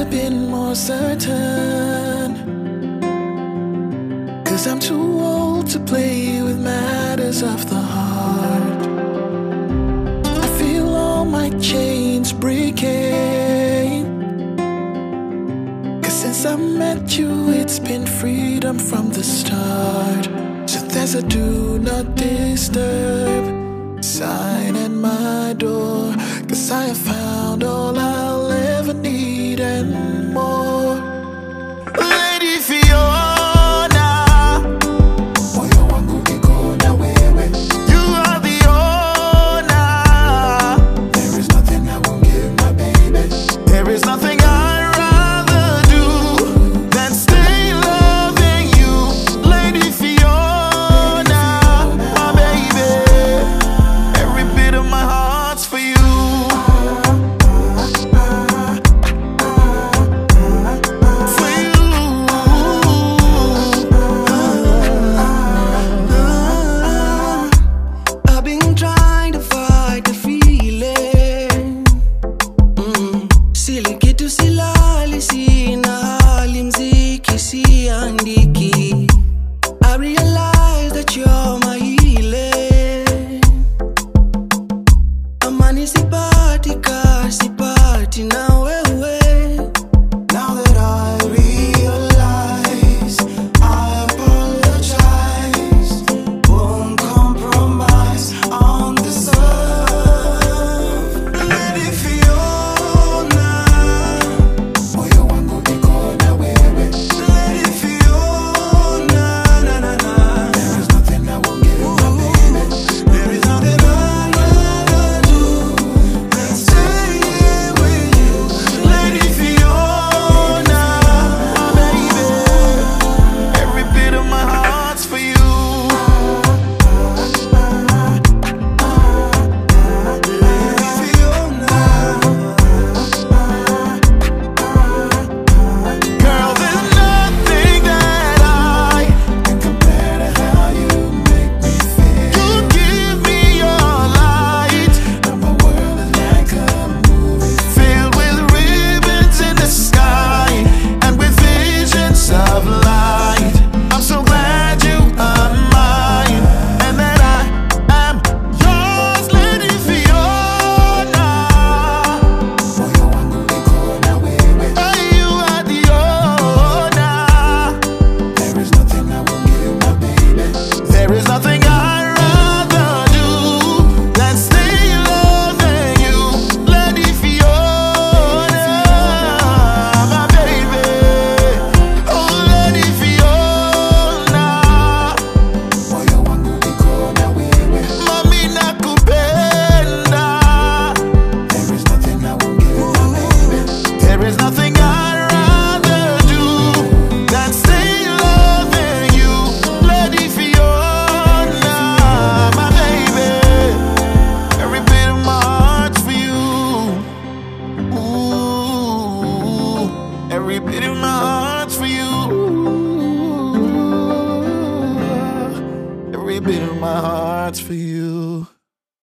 have been more certain, 'cause I'm too old to play with matters of the heart. I feel all my chains breaking, 'cause since I met you, it's been freedom from the start. So there's a do not disturb sign at my door, 'cause I have found all I'll ever need and more. Lady Fiona, moyo wangu iko na wewe. You are the owner. There is nothing I won't give my baby. There is nothing I'd rather do than stay loving you. Lady Fiona, my baby. Every bit of my heart's for you. I realize that you're my healing. Amani sipati na wewe. Now that I realize, I apologize. Won't compromise on this earth. Lady Fiona, moyo wangu iko na wewe. Lady Fiona, na na na. There is nothing I won't give my baby. There is nothing I'd rather do than stay here with you. Lady Fiona, my baby. Every bit of my heart's for you. Lady Fiona. Girl, there's nothing that I can compare to how you make me feel. You give me your light, and my world is like a movie filled with ribbons in the sky and with visions of light. I'm so glad you are mine and that I am yours, Lady Fiona. Moyo wangu iko na wewe. You are the owner. There is nothing I won't give my baby. There is nothing I'd rather do than stay loving you, Lady Fiona, my baby. Oh, Lady Fiona, moyo wangu iko na wewe. Mami nakupenda. There is nothing I won't give my baby. There is nothing I'd rather do than stay loving you, Lady Fiona, my baby. Every bit of my heart's for you. Ooh, every bit of my heart's for you. Every bit of my heart's for you.